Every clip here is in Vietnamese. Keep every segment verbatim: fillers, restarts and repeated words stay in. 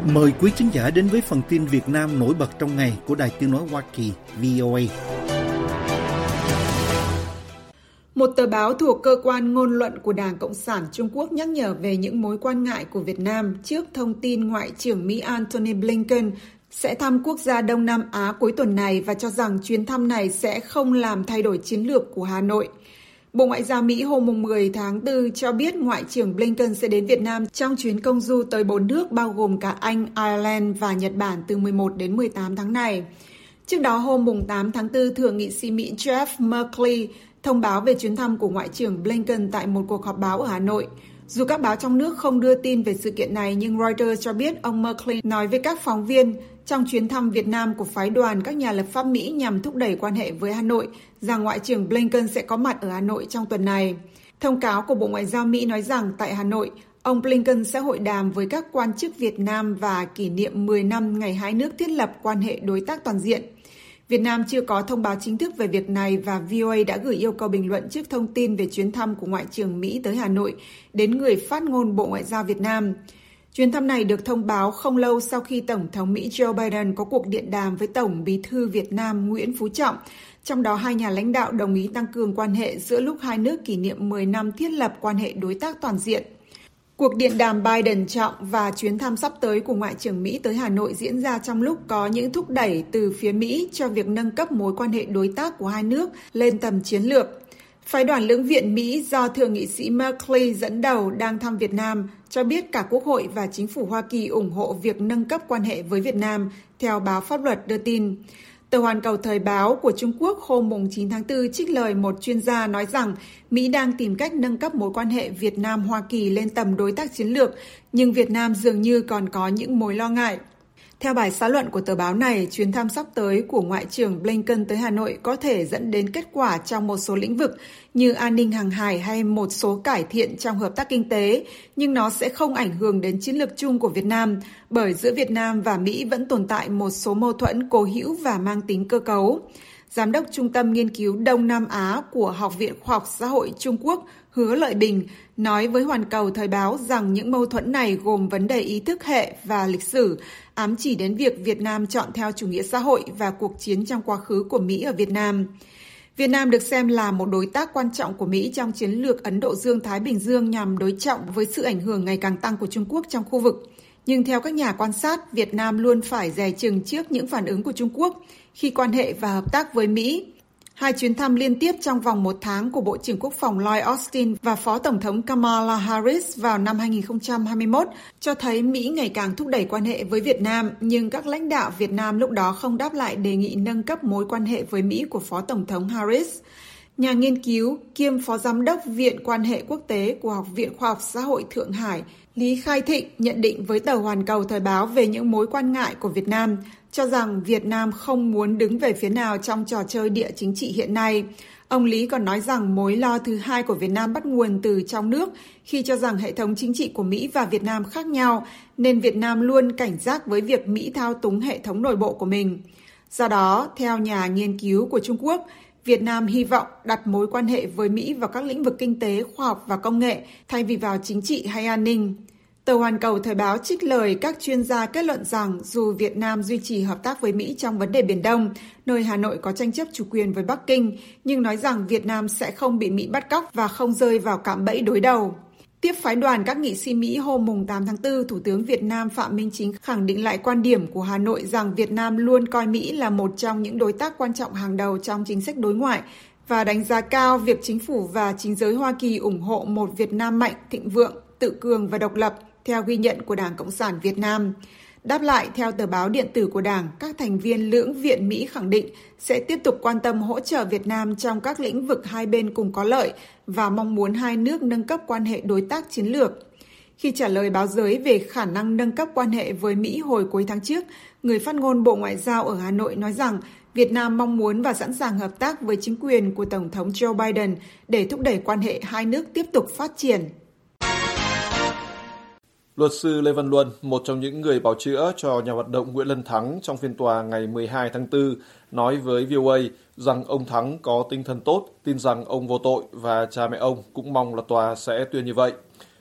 Mời quý khán giả đến với phần tin Việt Nam nổi bật trong ngày của Đài Tiếng nói Hoa Kỳ vê o a. Một tờ báo thuộc cơ quan ngôn luận của Đảng Cộng sản Trung Quốc nhắc nhở về những mối quan ngại của Việt Nam trước thông tin Ngoại trưởng Mỹ Antony Blinken sẽ thăm quốc gia Đông Nam Á cuối tuần này và cho rằng chuyến thăm này sẽ không làm thay đổi chiến lược của Hà Nội. Bộ Ngoại giao Mỹ hôm mười tháng tư cho biết Ngoại trưởng Blinken sẽ đến Việt Nam trong chuyến công du tới bốn nước bao gồm cả Anh, Ireland và Nhật Bản từ mười một đến mười tám tháng này. Trước đó hôm tám tháng tư, Thượng nghị sĩ Mỹ Jeff Merkley thông báo về chuyến thăm của Ngoại trưởng Blinken tại một cuộc họp báo ở Hà Nội. Dù các báo trong nước không đưa tin về sự kiện này, nhưng Reuters cho biết ông Merkley nói với các phóng viên trong chuyến thăm Việt Nam của phái đoàn các nhà lập pháp Mỹ nhằm thúc đẩy quan hệ với Hà Nội rằng Ngoại trưởng Blinken sẽ có mặt ở Hà Nội trong tuần này. Thông cáo của Bộ Ngoại giao Mỹ nói rằng tại Hà Nội, ông Blinken sẽ hội đàm với các quan chức Việt Nam và kỷ niệm mười năm ngày hai nước thiết lập quan hệ đối tác toàn diện. Việt Nam chưa có thông báo chính thức về việc này và vê o a đã gửi yêu cầu bình luận trước thông tin về chuyến thăm của Ngoại trưởng Mỹ tới Hà Nội đến người phát ngôn Bộ Ngoại giao Việt Nam. Chuyến thăm này được thông báo không lâu sau khi Tổng thống Mỹ Joe Biden có cuộc điện đàm với Tổng Bí thư Việt Nam Nguyễn Phú Trọng, trong đó hai nhà lãnh đạo đồng ý tăng cường quan hệ giữa lúc hai nước kỷ niệm mười năm thiết lập quan hệ đối tác toàn diện. Cuộc điện đàm Biden-Trọng và chuyến thăm sắp tới của Ngoại trưởng Mỹ tới Hà Nội diễn ra trong lúc có những thúc đẩy từ phía Mỹ cho việc nâng cấp mối quan hệ đối tác của hai nước lên tầm chiến lược. Phái đoàn lưỡng viện Mỹ do Thượng nghị sĩ Merkley dẫn đầu đang thăm Việt Nam cho biết cả Quốc hội và Chính phủ Hoa Kỳ ủng hộ việc nâng cấp quan hệ với Việt Nam, theo báo Pháp luật đưa tin. Tờ Hoàn Cầu Thời báo của Trung Quốc hôm chín tháng tư trích lời một chuyên gia nói rằng Mỹ đang tìm cách nâng cấp mối quan hệ Việt Nam-Hoa Kỳ lên tầm đối tác chiến lược, nhưng Việt Nam dường như còn có những mối lo ngại. Theo bài xã luận của tờ báo này, chuyến thăm sắp tới của Ngoại trưởng Blinken tới Hà Nội có thể dẫn đến kết quả trong một số lĩnh vực như an ninh hàng hải hay một số cải thiện trong hợp tác kinh tế, nhưng nó sẽ không ảnh hưởng đến chiến lược chung của Việt Nam, bởi giữa Việt Nam và Mỹ vẫn tồn tại một số mâu thuẫn cố hữu và mang tính cơ cấu. Giám đốc Trung tâm Nghiên cứu Đông Nam Á của Học viện Khoa học Xã hội Trung Quốc Hứa Lợi Bình nói với Hoàn Cầu Thời báo rằng những mâu thuẫn này gồm vấn đề ý thức hệ và lịch sử, ám chỉ đến việc Việt Nam chọn theo chủ nghĩa xã hội và cuộc chiến trong quá khứ của Mỹ ở Việt Nam. Việt Nam được xem là một đối tác quan trọng của Mỹ trong chiến lược Ấn Độ Dương-Thái Bình Dương nhằm đối trọng với sự ảnh hưởng ngày càng tăng của Trung Quốc trong khu vực. Nhưng theo các nhà quan sát, Việt Nam luôn phải dè chừng trước những phản ứng của Trung Quốc khi quan hệ và hợp tác với Mỹ. Hai chuyến thăm liên tiếp trong vòng một tháng của Bộ trưởng Quốc phòng Lloyd Austin và Phó Tổng thống Kamala Harris vào năm hai không hai mốt cho thấy Mỹ ngày càng thúc đẩy quan hệ với Việt Nam, nhưng các lãnh đạo Việt Nam lúc đó không đáp lại đề nghị nâng cấp mối quan hệ với Mỹ của Phó Tổng thống Harris. Nhà nghiên cứu kiêm Phó Giám đốc Viện Quan hệ Quốc tế của Học viện Khoa học Xã hội Thượng Hải Lý Khai Thịnh nhận định với tờ Hoàn Cầu Thời báo về những mối quan ngại của Việt Nam, cho rằng Việt Nam không muốn đứng về phía nào trong trò chơi địa chính trị hiện nay. Ông Lý còn nói rằng mối lo thứ hai của Việt Nam bắt nguồn từ trong nước khi cho rằng hệ thống chính trị của Mỹ và Việt Nam khác nhau, nên Việt Nam luôn cảnh giác với việc Mỹ thao túng hệ thống nội bộ của mình. Do đó, theo nhà nghiên cứu của Trung Quốc, Việt Nam hy vọng đặt mối quan hệ với Mỹ vào các lĩnh vực kinh tế, khoa học và công nghệ thay vì vào chính trị hay an ninh. Tờ Hoàn Cầu Thời báo trích lời các chuyên gia kết luận rằng dù Việt Nam duy trì hợp tác với Mỹ trong vấn đề Biển Đông, nơi Hà Nội có tranh chấp chủ quyền với Bắc Kinh, nhưng nói rằng Việt Nam sẽ không bị Mỹ bắt cóc và không rơi vào cạm bẫy đối đầu. Tiếp phái đoàn các nghị sĩ Mỹ hôm tám tháng tư, Thủ tướng Việt Nam Phạm Minh Chính khẳng định lại quan điểm của Hà Nội rằng Việt Nam luôn coi Mỹ là một trong những đối tác quan trọng hàng đầu trong chính sách đối ngoại và đánh giá cao việc chính phủ và chính giới Hoa Kỳ ủng hộ một Việt Nam mạnh, thịnh vượng, tự cường và độc lập, theo ghi nhận của Đảng Cộng sản Việt Nam. Đáp lại, theo tờ báo điện tử của Đảng, các thành viên lưỡng viện Mỹ khẳng định sẽ tiếp tục quan tâm hỗ trợ Việt Nam trong các lĩnh vực hai bên cùng có lợi và mong muốn hai nước nâng cấp quan hệ đối tác chiến lược. Khi trả lời báo giới về khả năng nâng cấp quan hệ với Mỹ hồi cuối tháng trước, người phát ngôn Bộ Ngoại giao ở Hà Nội nói rằng Việt Nam mong muốn và sẵn sàng hợp tác với chính quyền của Tổng thống Joe Biden để thúc đẩy quan hệ hai nước tiếp tục phát triển. Luật sư Lê Văn Luân, một trong những người bào chữa cho nhà hoạt động Nguyễn Lân Thắng trong phiên tòa ngày mười hai tháng tư, nói với vê o a rằng ông Thắng có tinh thần tốt, tin rằng ông vô tội và cha mẹ ông cũng mong là tòa sẽ tuyên như vậy.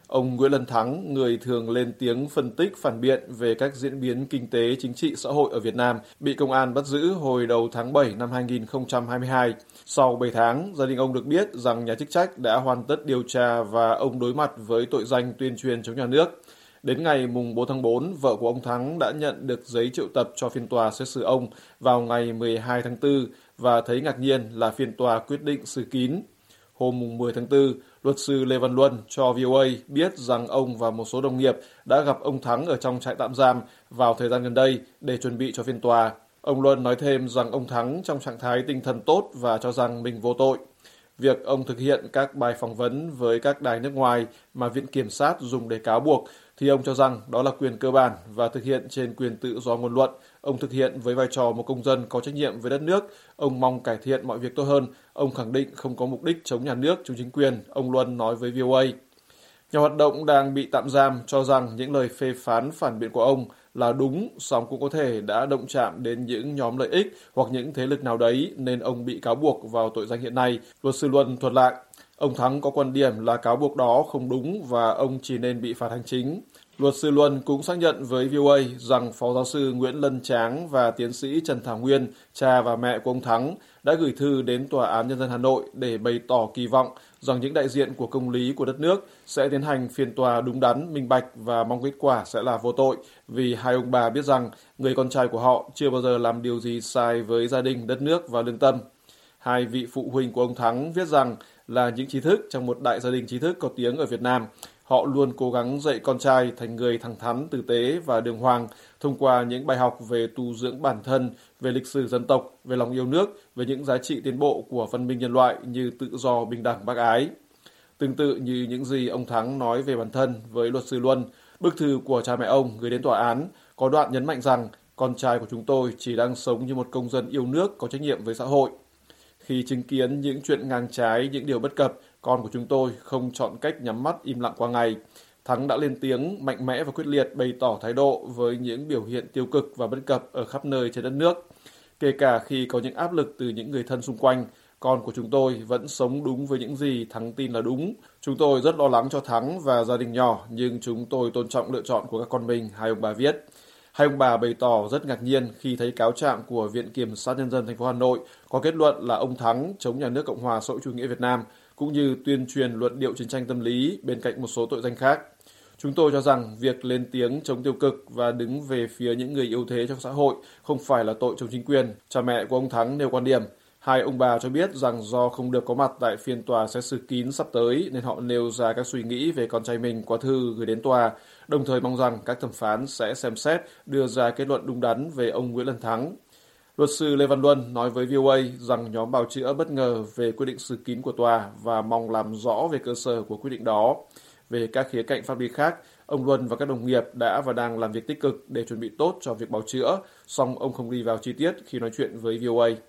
Ông Nguyễn Lân Thắng, người thường lên tiếng phân tích phản biện về các diễn biến kinh tế, chính trị, xã hội ở Việt Nam, bị công an bắt giữ hồi đầu tháng bảy năm hai nghìn không trăm hai mươi hai. Sau bảy tháng, gia đình ông được biết rằng nhà chức trách đã hoàn tất điều tra và ông đối mặt với tội danh tuyên truyền chống nhà nước. Đến ngày mùng bốn tháng tư, vợ của ông Thắng đã nhận được giấy triệu tập cho phiên tòa xét xử ông vào ngày mười hai tháng tư và thấy ngạc nhiên là phiên tòa quyết định xử kín. Hôm mùng mười tháng tư, luật sư Lê Văn Luân cho vê o a biết rằng ông và một số đồng nghiệp đã gặp ông Thắng ở trong trại tạm giam vào thời gian gần đây để chuẩn bị cho phiên tòa. Ông Luân nói thêm rằng ông Thắng trong trạng thái tinh thần tốt và cho rằng mình vô tội. Việc ông thực hiện các bài phỏng vấn với các đài nước ngoài mà Viện Kiểm sát dùng để cáo buộc thì ông cho rằng đó là quyền cơ bản và thực hiện trên quyền tự do ngôn luận. Ông thực hiện với vai trò một công dân có trách nhiệm với đất nước. Ông mong cải thiện mọi việc tốt hơn. Ông khẳng định không có mục đích chống nhà nước, chống chính quyền, ông Luân nói với vê o a. Nhà hoạt động đang bị tạm giam cho rằng những lời phê phán phản biện của ông là đúng, song cũng có thể đã động chạm đến những nhóm lợi ích hoặc những thế lực nào đấy nên ông bị cáo buộc vào tội danh hiện nay. Luật sư Luân thuật lại, ông Thắng có quan điểm là cáo buộc đó không đúng và ông chỉ nên bị phạt hành chính. Luật sư Luân cũng xác nhận với vê o a rằng Phó giáo sư Nguyễn Lân Tráng và tiến sĩ Trần Thảo Nguyên, cha và mẹ của ông Thắng, đã gửi thư đến Tòa án Nhân dân Hà Nội để bày tỏ kỳ vọng rằng những đại diện của công lý của đất nước sẽ tiến hành phiên tòa đúng đắn, minh bạch và mong kết quả sẽ là vô tội, vì hai ông bà biết rằng người con trai của họ chưa bao giờ làm điều gì sai với gia đình, đất nước và lương tâm. Hai vị phụ huynh của ông Thắng viết rằng là những trí thức trong một đại gia đình trí thức có tiếng ở Việt Nam. Họ luôn cố gắng dạy con trai thành người thẳng thắn, tử tế và đường hoàng thông qua những bài học về tu dưỡng bản thân, về lịch sử dân tộc, về lòng yêu nước, về những giá trị tiến bộ của văn minh nhân loại như tự do, bình đẳng, bác ái. Tương tự như những gì ông Thắng nói về bản thân với luật sư Luân, bức thư của cha mẹ ông gửi đến tòa án có đoạn nhấn mạnh rằng con trai của chúng tôi chỉ đang sống như một công dân yêu nước có trách nhiệm với xã hội. Khi chứng kiến những chuyện ngang trái, những điều bất cập, con của chúng tôi không chọn cách nhắm mắt im lặng qua ngày. Thắng đã lên tiếng mạnh mẽ và quyết liệt bày tỏ thái độ với những biểu hiện tiêu cực và bất cập ở khắp nơi trên đất nước. Kể cả khi có những áp lực từ những người thân xung quanh, con của chúng tôi vẫn sống đúng với những gì Thắng tin là đúng. Chúng tôi rất lo lắng cho Thắng và gia đình nhỏ, nhưng chúng tôi tôn trọng lựa chọn của các con mình, hai ông bà viết. Hai ông bà bày tỏ rất ngạc nhiên khi thấy cáo trạng của Viện Kiểm sát Nhân dân thành phố Hà Nội có kết luận là ông Thắng chống nhà nước Cộng hòa xã hội chủ nghĩa Việt Nam, cũng như tuyên truyền luận điệu chiến tranh tâm lý bên cạnh một số tội danh khác. Chúng tôi cho rằng việc lên tiếng chống tiêu cực và đứng về phía những người yếu thế trong xã hội không phải là tội chống chính quyền. Cha mẹ của ông Thắng nêu quan điểm. Hai ông bà cho biết rằng do không được có mặt tại phiên tòa xét xử kín sắp tới nên họ nêu ra các suy nghĩ về con trai mình qua thư gửi đến tòa, đồng thời mong rằng các thẩm phán sẽ xem xét đưa ra kết luận đúng đắn về ông Nguyễn Lân Thắng. Luật sư Lê Văn Luân nói với vê o a rằng nhóm bào chữa bất ngờ về quyết định xử kín của tòa và mong làm rõ về cơ sở của quyết định đó. Về các khía cạnh pháp lý khác, ông Luân và các đồng nghiệp đã và đang làm việc tích cực để chuẩn bị tốt cho việc bào chữa, song ông không đi vào chi tiết khi nói chuyện với vê o a.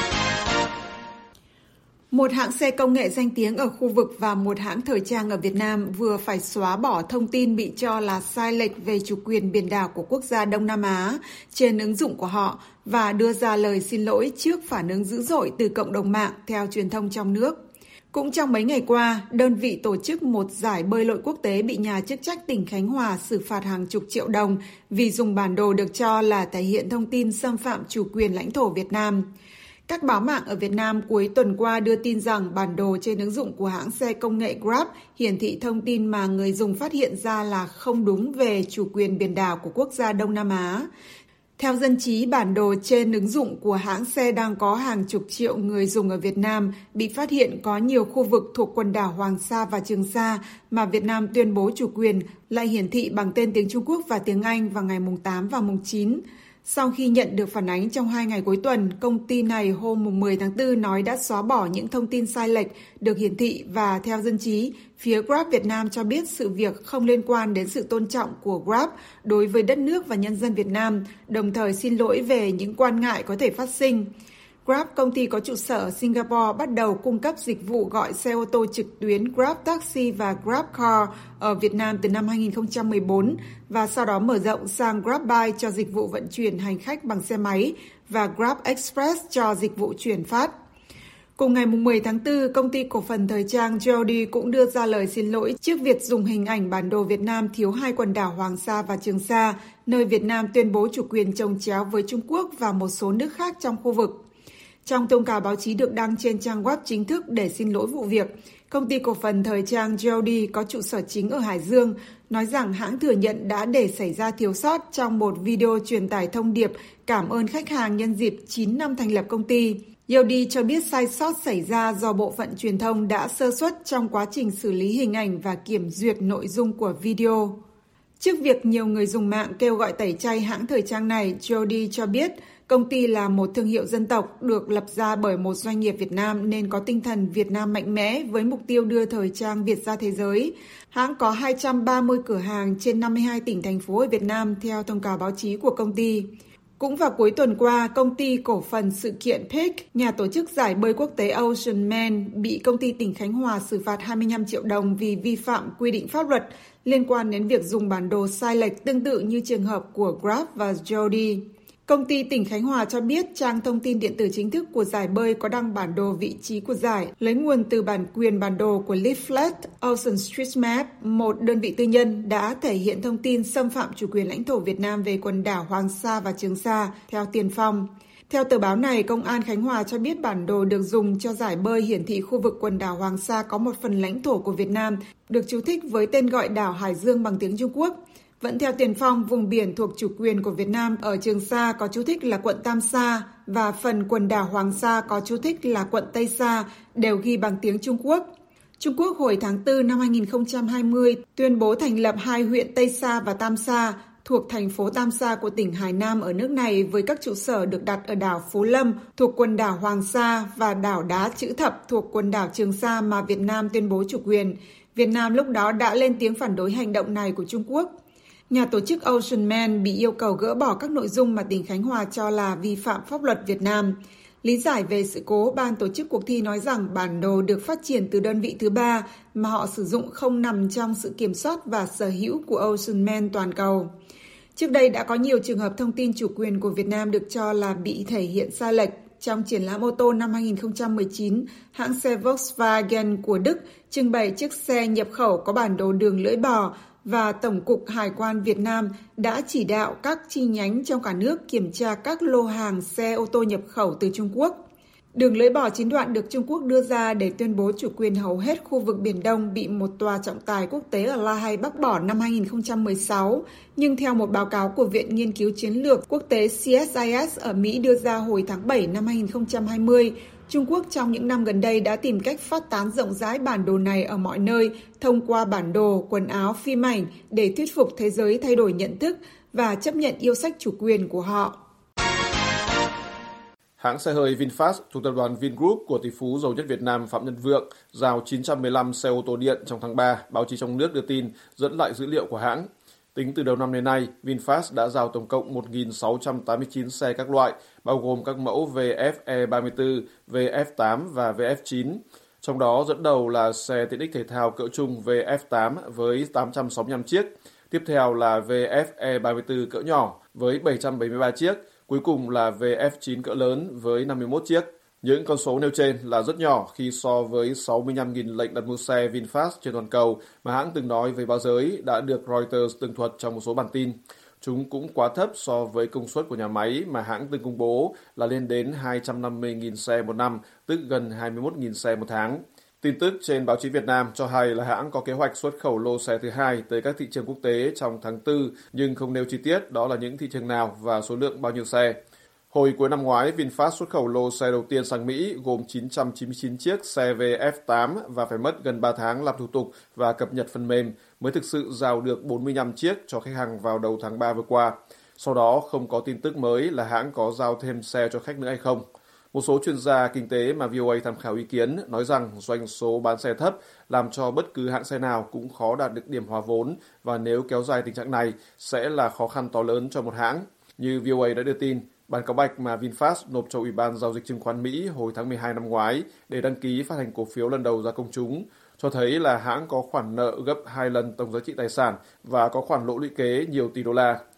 Một hãng xe công nghệ danh tiếng ở khu vực và một hãng thời trang ở Việt Nam vừa phải xóa bỏ thông tin bị cho là sai lệch về chủ quyền biển đảo của quốc gia Đông Nam Á trên ứng dụng của họ và đưa ra lời xin lỗi trước phản ứng dữ dội từ cộng đồng mạng theo truyền thông trong nước. Cũng trong mấy ngày qua, đơn vị tổ chức một giải bơi lội quốc tế bị nhà chức trách tỉnh Khánh Hòa xử phạt hàng chục triệu đồng vì dùng bản đồ được cho là thể hiện thông tin xâm phạm chủ quyền lãnh thổ Việt Nam. Các báo mạng ở Việt Nam cuối tuần qua đưa tin rằng bản đồ trên ứng dụng của hãng xe công nghệ Grab hiển thị thông tin mà người dùng phát hiện ra là không đúng về chủ quyền biển đảo của quốc gia Đông Nam Á. Theo dân trí, bản đồ trên ứng dụng của hãng xe đang có hàng chục triệu người dùng ở Việt Nam bị phát hiện có nhiều khu vực thuộc quần đảo Hoàng Sa và Trường Sa mà Việt Nam tuyên bố chủ quyền lại hiển thị bằng tên tiếng Trung Quốc và tiếng Anh vào ngày mùng tám và mùng chín. Sau khi nhận được phản ánh trong hai ngày cuối tuần, công ty này hôm mười tháng tư nói đã xóa bỏ những thông tin sai lệch được hiển thị và theo dân trí, phía Grab Việt Nam cho biết sự việc không liên quan đến sự tôn trọng của Grab đối với đất nước và nhân dân Việt Nam, đồng thời xin lỗi về những quan ngại có thể phát sinh. Grab, công ty có trụ sở ở Singapore, bắt đầu cung cấp dịch vụ gọi xe ô tô trực tuyến Grab Taxi và Grab Car ở Việt Nam từ năm hai nghìn không trăm mười bốn và sau đó mở rộng sang Grab Bike cho dịch vụ vận chuyển hành khách bằng xe máy và Grab Express cho dịch vụ chuyển phát. Cùng ngày mười tháng tư, công ty cổ phần thời trang Jody cũng đưa ra lời xin lỗi trước việc dùng hình ảnh bản đồ Việt Nam thiếu hai quần đảo Hoàng Sa và Trường Sa, nơi Việt Nam tuyên bố chủ quyền chồng chéo với Trung Quốc và một số nước khác trong khu vực. Trong thông cáo báo chí được đăng trên trang web chính thức để xin lỗi vụ việc, công ty cổ phần thời trang Jody có trụ sở chính ở Hải Dương nói rằng hãng thừa nhận đã để xảy ra thiếu sót trong một video truyền tải thông điệp cảm ơn khách hàng nhân dịp chín năm thành lập công ty. Jody cho biết sai sót xảy ra do bộ phận truyền thông đã sơ suất trong quá trình xử lý hình ảnh và kiểm duyệt nội dung của video. Trước việc nhiều người dùng mạng kêu gọi tẩy chay hãng thời trang này, Jody cho biết công ty là một thương hiệu dân tộc được lập ra bởi một doanh nghiệp Việt Nam nên có tinh thần Việt Nam mạnh mẽ với mục tiêu đưa thời trang Việt ra thế giới. Hãng có hai trăm ba mươi cửa hàng trên năm mươi hai tỉnh, thành phố ở Việt Nam theo thông cáo báo chí của công ty. Cũng vào cuối tuần qua, công ty cổ phần sự kiện Peak, nhà tổ chức giải bơi quốc tế Ocean Man, bị công ty tỉnh Khánh Hòa xử phạt hai mươi lăm triệu đồng vì vi phạm quy định pháp luật liên quan đến việc dùng bản đồ sai lệch tương tự như trường hợp của Grab và Jody. Công ty tỉnh Khánh Hòa cho biết trang thông tin điện tử chính thức của giải bơi có đăng bản đồ vị trí của giải, lấy nguồn từ bản quyền bản đồ của Leaflet OceanStreetMap, một đơn vị tư nhân đã thể hiện thông tin xâm phạm chủ quyền lãnh thổ Việt Nam về quần đảo Hoàng Sa và Trường Sa theo Tiền Phong. Theo tờ báo này, Công an Khánh Hòa cho biết bản đồ được dùng cho giải bơi hiển thị khu vực quần đảo Hoàng Sa có một phần lãnh thổ của Việt Nam, được chú thích với tên gọi đảo Hải Dương bằng tiếng Trung Quốc. Vẫn theo Tiền Phong, vùng biển thuộc chủ quyền của Việt Nam ở Trường Sa có chú thích là quận Tam Sa và phần quần đảo Hoàng Sa có chú thích là quận Tây Sa đều ghi bằng tiếng Trung Quốc. Trung Quốc hồi tháng tư năm hai nghìn không trăm hai mươi tuyên bố thành lập hai huyện Tây Sa và Tam Sa thuộc thành phố Tam Sa của tỉnh Hải Nam ở nước này với các trụ sở được đặt ở đảo Phú Lâm thuộc quần đảo Hoàng Sa và đảo Đá Chữ Thập thuộc quần đảo Trường Sa mà Việt Nam tuyên bố chủ quyền. Việt Nam lúc đó đã lên tiếng phản đối hành động này của Trung Quốc. Nhà tổ chức Ocean Man bị yêu cầu gỡ bỏ các nội dung mà tỉnh Khánh Hòa cho là vi phạm pháp luật Việt Nam. Lý giải về sự cố, ban tổ chức cuộc thi nói rằng bản đồ được phát triển từ đơn vị thứ ba mà họ sử dụng không nằm trong sự kiểm soát và sở hữu của Ocean Man toàn cầu. Trước đây đã có nhiều trường hợp thông tin chủ quyền của Việt Nam được cho là bị thể hiện sai lệch. Trong triển lãm ô tô năm hai nghìn không trăm mười chín, hãng xe Volkswagen của Đức trưng bày chiếc xe nhập khẩu có bản đồ đường lưỡi bò và Tổng cục Hải quan Việt Nam đã chỉ đạo các chi nhánh trong cả nước kiểm tra các lô hàng xe ô tô nhập khẩu từ Trung Quốc. Đường lưỡi bò chín đoạn được Trung Quốc đưa ra để tuyên bố chủ quyền hầu hết khu vực Biển Đông bị một tòa trọng tài quốc tế ở La Hay bác bỏ năm hai nghìn không trăm mười sáu. Nhưng theo một báo cáo của Viện Nghiên cứu Chiến lược Quốc tế C S I S ở Mỹ đưa ra hồi tháng bảy năm hai nghìn không trăm hai mươi, Trung Quốc trong những năm gần đây đã tìm cách phát tán rộng rãi bản đồ này ở mọi nơi thông qua bản đồ, quần áo, phim ảnh để thuyết phục thế giới thay đổi nhận thức và chấp nhận yêu sách chủ quyền của họ. Hãng xe hơi VinFast thuộc tập đoàn Vingroup của tỷ phú giàu nhất Việt Nam Phạm Nhật Vượng giao chín trăm mười lăm xe ô tô điện trong tháng ba, báo chí trong nước đưa tin dẫn lại dữ liệu của hãng. Tính từ đầu năm đến nay, VinFast đã giao tổng cộng một nghìn sáu trăm tám mươi chín xe các loại, bao gồm các mẫu vê ép e ba mươi tư, vê ép tám và vê ép chín. Trong đó dẫn đầu là xe tiện ích thể thao cỡ trung vê ép tám với tám trăm sáu mươi lăm chiếc, tiếp theo là vê ép e ba mươi tư cỡ nhỏ với bảy trăm bảy mươi ba chiếc, cuối cùng là vê ép chín cỡ lớn với năm mươi mốt chiếc. Những con số nêu trên là rất nhỏ khi so với sáu mươi lăm nghìn lệnh đặt mua xe VinFast trên toàn cầu mà hãng từng nói với báo giới đã được Reuters tường thuật trong một số bản tin. Chúng cũng quá thấp so với công suất của nhà máy mà hãng từng công bố là lên đến hai trăm năm mươi nghìn xe một năm, tức gần hai mươi mốt nghìn xe một tháng. Tin tức trên báo chí Việt Nam cho hay là hãng có kế hoạch xuất khẩu lô xe thứ hai tới các thị trường quốc tế trong tháng tư, nhưng không nêu chi tiết đó là những thị trường nào và số lượng bao nhiêu xe. Hồi cuối năm ngoái, VinFast xuất khẩu lô xe đầu tiên sang Mỹ gồm chín trăm chín mươi chín chiếc xe vê ép tám và phải mất gần ba tháng làm thủ tục và cập nhật phần mềm mới thực sự giao được bốn mươi lăm chiếc cho khách hàng vào đầu tháng ba vừa qua. Sau đó không có tin tức mới là hãng có giao thêm xe cho khách nữa hay không. Một số chuyên gia kinh tế mà vê o a tham khảo ý kiến nói rằng doanh số bán xe thấp làm cho bất cứ hãng xe nào cũng khó đạt được điểm hòa vốn và nếu kéo dài tình trạng này sẽ là khó khăn to lớn cho một hãng. Như vê o a đã đưa tin, bản cáo bạch mà VinFast nộp cho Ủy ban Giao dịch Chứng khoán Mỹ hồi tháng mười hai năm ngoái để đăng ký phát hành cổ phiếu lần đầu ra công chúng cho thấy là hãng có khoản nợ gấp hai lần tổng giá trị tài sản và có khoản lỗ lũy kế nhiều tỷ đô la.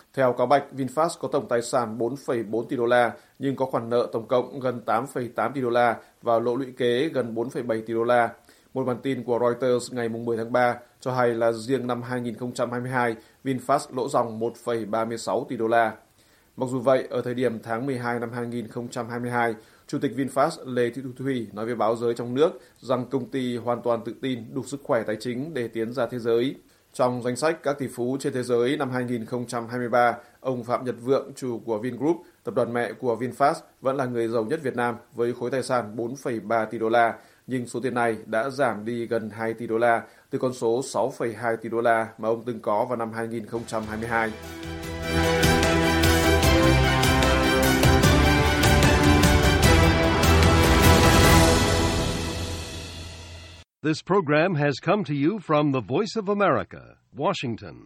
Theo cáo bạch, VinFast có tổng tài sản bốn phẩy bốn tỷ đô la nhưng có khoản nợ tổng cộng gần tám phẩy tám tỷ đô la và lỗ lũy kế gần bốn phẩy bảy tỷ đô la. Một bản tin của Reuters ngày mười tháng ba cho hay là riêng năm hai nghìn không trăm hai mươi hai, VinFast lỗ ròng một phẩy ba mươi sáu tỷ đô la. Mặc dù vậy, ở thời điểm tháng mười hai năm hai nghìn không trăm hai mươi hai, Chủ tịch VinFast Lê Thị Thu Thủy nói với báo giới trong nước rằng công ty hoàn toàn tự tin đủ sức khỏe tài chính để tiến ra thế giới. Trong danh sách các tỷ phú trên thế giới năm hai nghìn không trăm hai mươi ba, ông Phạm Nhật Vượng, chủ của Vingroup, tập đoàn mẹ của VinFast, vẫn là người giàu nhất Việt Nam với khối tài sản bốn phẩy ba tỷ đô la, nhưng số tiền này đã giảm đi gần hai tỷ đô la từ con số sáu phẩy hai tỷ đô la mà ông từng có vào năm hai nghìn không trăm hai mươi hai. This program has come to you from the Voice of America, Washington.